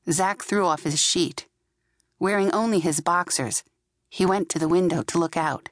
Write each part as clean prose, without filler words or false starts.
Zach threw off his sheet. Wearing only his boxers, he went to the window to look out.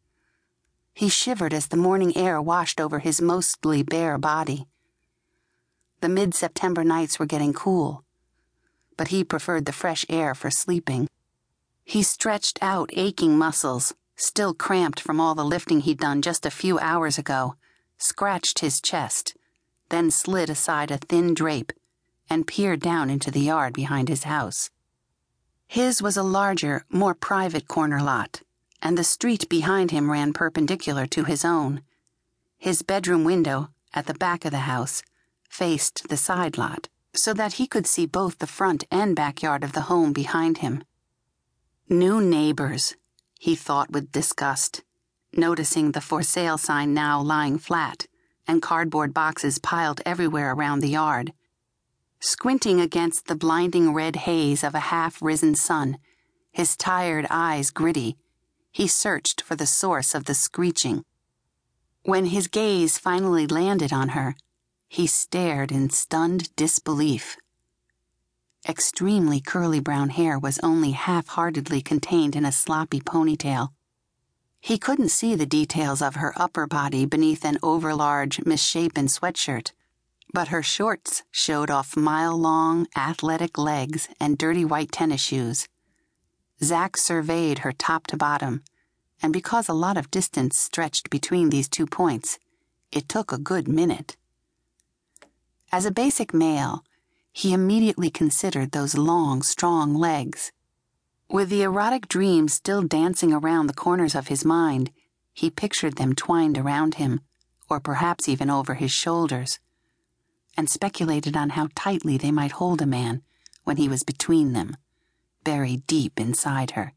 He shivered as the morning air washed over his mostly bare body. The mid-September nights were getting cool, but he preferred the fresh air for sleeping. He stretched out aching muscles, still cramped from all the lifting he'd done just a few hours ago, scratched his chest, then slid aside a thin drape and peered down into the yard behind his house. His was a larger, more private corner lot, and the street behind him ran perpendicular to his own. His bedroom window, at the back of the house, faced the side lot, so that he could see both the front and backyard of the home behind him. New neighbors, he thought with disgust, noticing the for sale sign now lying flat and cardboard boxes piled everywhere around the yard. Squinting against the blinding red haze of a half-risen sun, his tired eyes gritty, he searched for the source of the screeching. When his gaze finally landed on her, he stared in stunned disbelief. Extremely curly brown hair was only half-heartedly contained in a sloppy ponytail. He couldn't see the details of her upper body beneath an overlarge, misshapen sweatshirt, but her shorts showed off mile-long, athletic legs and dirty white tennis shoes. Zach surveyed her top to bottom, and because a lot of distance stretched between these 2 points, it took a good minute. As a basic male, he immediately considered those long, strong legs. With the erotic dreams still dancing around the corners of his mind, he pictured them twined around him, or perhaps even over his shoulders, and speculated on how tightly they might hold a man when he was between them, buried deep inside her.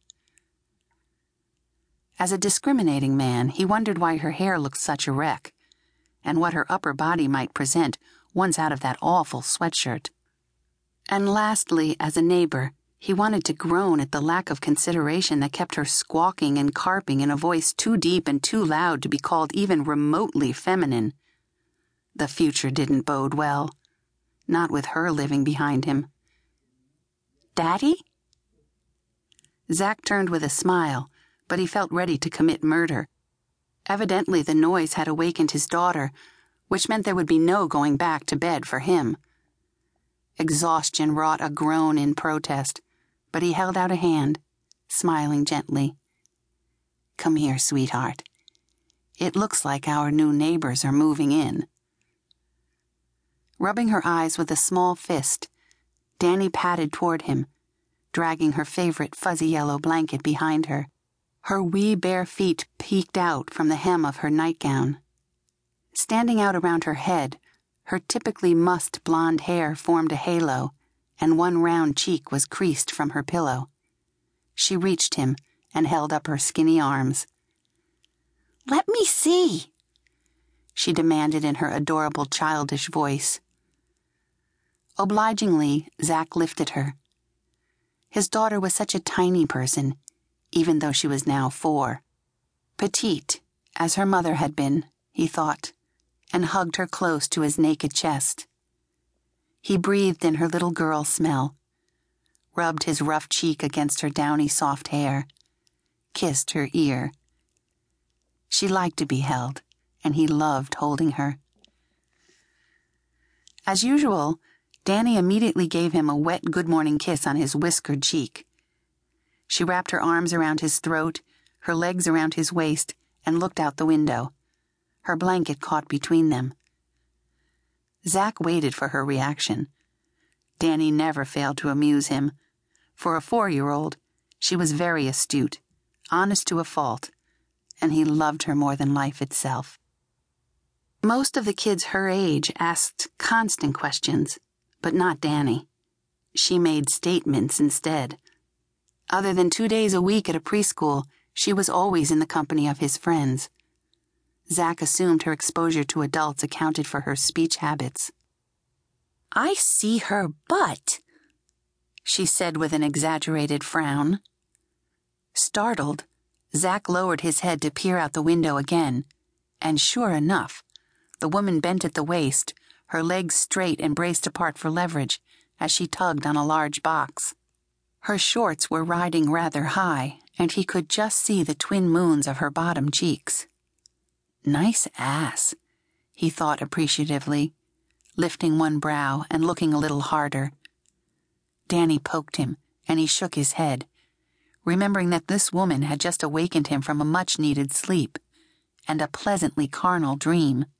As a discriminating man, he wondered why her hair looked such a wreck, and what her upper body might present once out of that awful sweatshirt. And lastly, as a neighbor, he wanted to groan at the lack of consideration that kept her squawking and carping in a voice too deep and too loud to be called even remotely feminine. The future didn't bode well, not with her living behind him. "Daddy?" Zach turned with a smile, but he felt ready to commit murder. Evidently the noise had awakened his daughter, which meant there would be no going back to bed for him. Exhaustion wrought a groan in protest, but he held out a hand, smiling gently. "Come here, sweetheart. It looks like our new neighbors are moving in." Rubbing her eyes with a small fist, Danny padded toward him, dragging her favorite fuzzy yellow blanket behind her. Her wee bare feet peeked out from the hem of her nightgown. Standing out around her head, her typically mussed blonde hair formed a halo, and one round cheek was creased from her pillow. She reached him and held up her skinny arms. "Let me see," she demanded in her adorable childish voice. Obligingly, Zach lifted her. His daughter was such a tiny person, even though she was now 4. Petite, as her mother had been, he thought, and hugged her close to his naked chest. He breathed in her little girl smell, rubbed his rough cheek against her downy soft hair, kissed her ear. She liked to be held, and he loved holding her. As usual, Danny immediately gave him a wet good-morning kiss on his whiskered cheek. She wrapped her arms around his throat, her legs around his waist, and looked out the window, her blanket caught between them. Zach waited for her reaction. Danny never failed to amuse him. For a 4-year-old, she was very astute, honest to a fault, and he loved her more than life itself. Most of the kids her age asked constant questions, but not Danny. She made statements instead. Other than 2 days a week at a preschool, she was always in the company of his friends. Zach assumed her exposure to adults accounted for her speech habits. "I see her butt," she said with an exaggerated frown. Startled, Zach lowered his head to peer out the window again, and sure enough, the woman bent at the waist, her legs straight and braced apart for leverage, as she tugged on a large box. Her shorts were riding rather high, and he could just see the twin moons of her bottom cheeks. Nice ass, he thought appreciatively, lifting one brow and looking a little harder. Danny poked him, and he shook his head, remembering that this woman had just awakened him from a much-needed sleep and a pleasantly carnal dream.